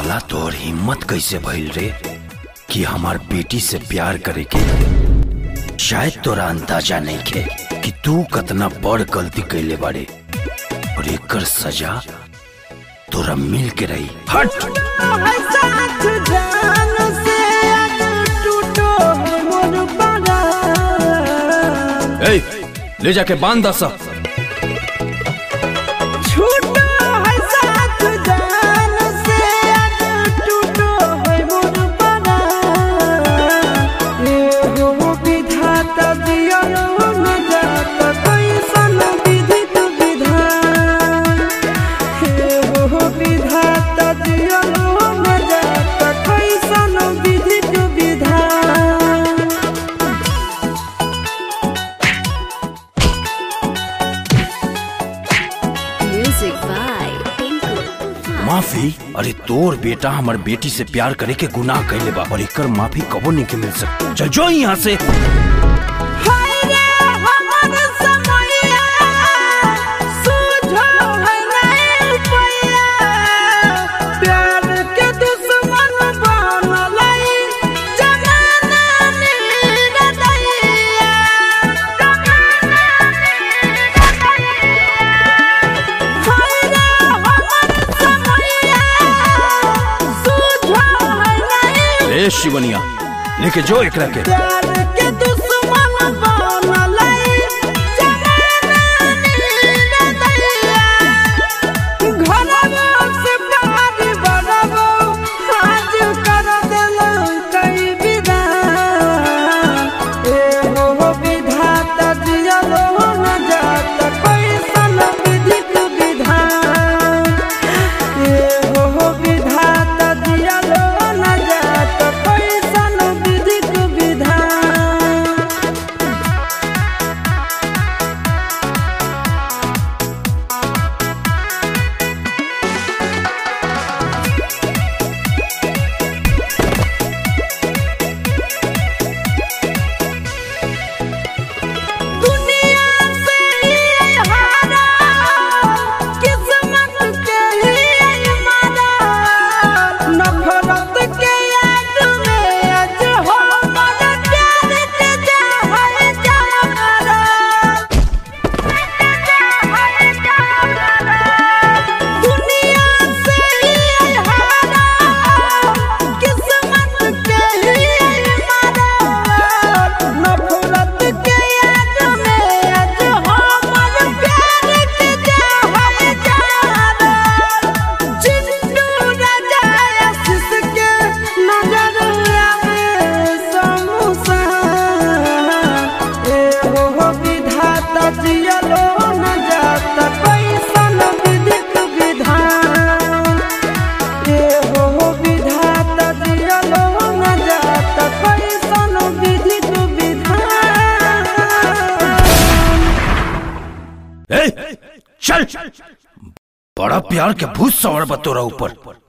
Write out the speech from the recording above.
साला तोर हिम्मत कैसे भइल रे कि हमार बेटी से प्यार करे के? शायद तोरा अंदाजा नहीं खे कि तू कतना बड़ गलती कैले बाड़े और एकर सजा तोरा मिल के रही। हट। ए, ले जाके बांध दस। माफी? अरे तोर बेटा हमार बेटी से प्यार करे के गुनाह कैले बा और एकर माफी कबो नहीं के मिल सकती। चल जो यहाँ से। शिवनिया लेके जो एकरा के चल। बड़ा प्यार के भूत सवार बा तोरा ऊपर।